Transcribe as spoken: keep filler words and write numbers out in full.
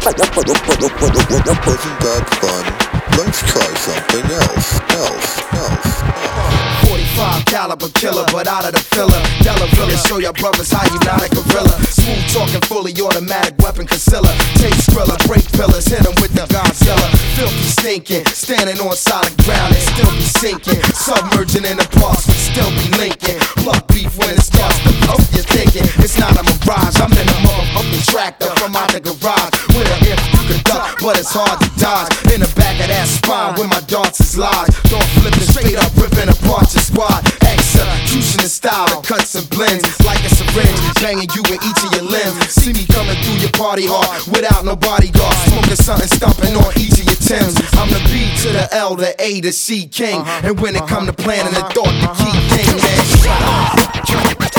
Wasn't that fun? Let's try something else, else, else. forty-five caliber killer, but out of the filler. Delavilla, show your brothers how you not a gorilla. Smooth talking, fully automatic weapon concealer. Take skrilla, break pillars, hit 'em with the Godzilla. Filthy stinking, standing on solid ground and still be sinking. Submerging in the parks, but still be linking. Pluck beef when it starts to pump, you're thinking it's not a mirage. I'm in a motherfucking tractor from out the garage. With a if you can duck, but it's hard to dodge. In the back of that spine, where my darts is lodged. Don't flipping straight up, ripping apart your squad. Execution in style that cuts and blends like a syringe, banging you in each of your limbs. See me coming through your party hard without no bodyguard, smoking something, stomping on each of your Timbs. I'm the B to the L, the A to C king, and when it come to planning, the thought, the key thing, man.